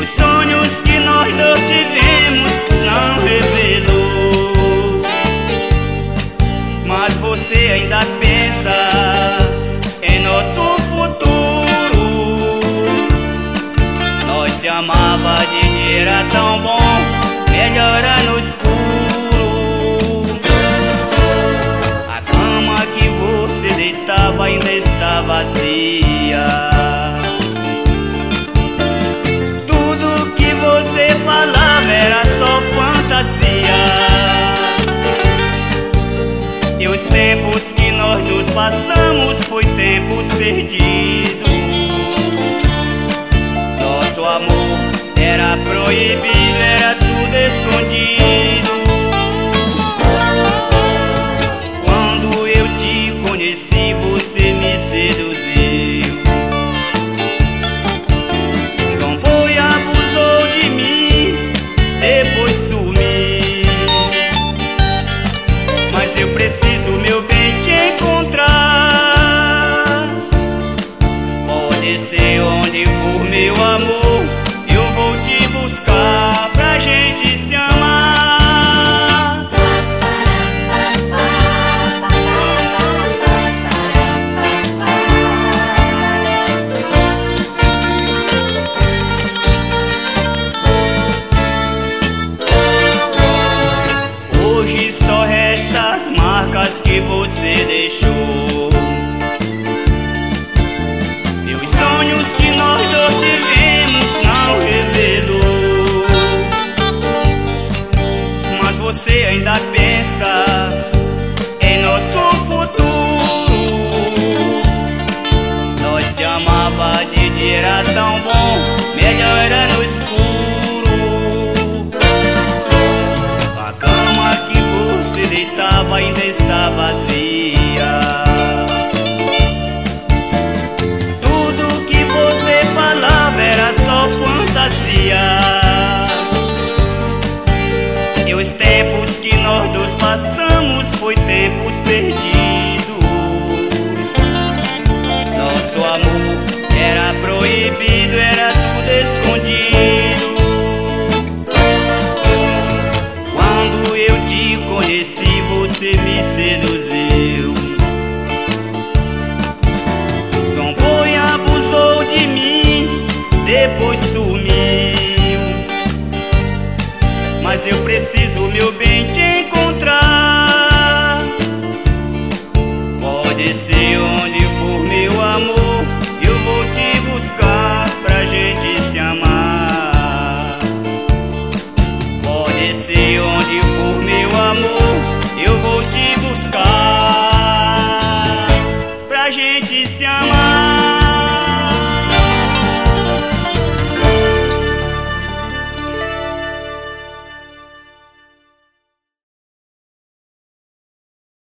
sonhos que nós dois tivemos não revelou, mas você ainda pensa em nosso futuro. Nós se amava de dia, era tão bom, melhor era no escuro. A cama que você deitava ainda está vazia. Você falava era só fantasia. E os tempos que nós nos passamos foi tempos perdidos. Nosso amor era proibido, era tudo escondido. Quando eu te conheci, você me seduziu. Depois sumi, mas eu preciso, meu bem, te encontrar. Pode ser onde for, meu amor, eu vou te buscar pra gente se amar. Hoje só resta as marcas que você deixou, e os sonhos que nós dois tivemos não revelou, mas você ainda pensa em nosso futuro. Nós se amava de dia, era tão bom, melhor era no escuro. Você deitava ainda está vazia. Tudo que você falava era só fantasia. E os tempos que nós dois passamos foi tempos perdidos. Nosso amor era proibido, era tudo escondido. Quando eu te conheci, você me seduziu. Zombou e abusou de mim, depois sumiu. Mas eu preciso, meu bem, te encontrar. Pode ser onde for, meu amor, eu vou te buscar pra gente se amar. Pode ser onde for, meu amor, eu vou te buscar pra gente se amar.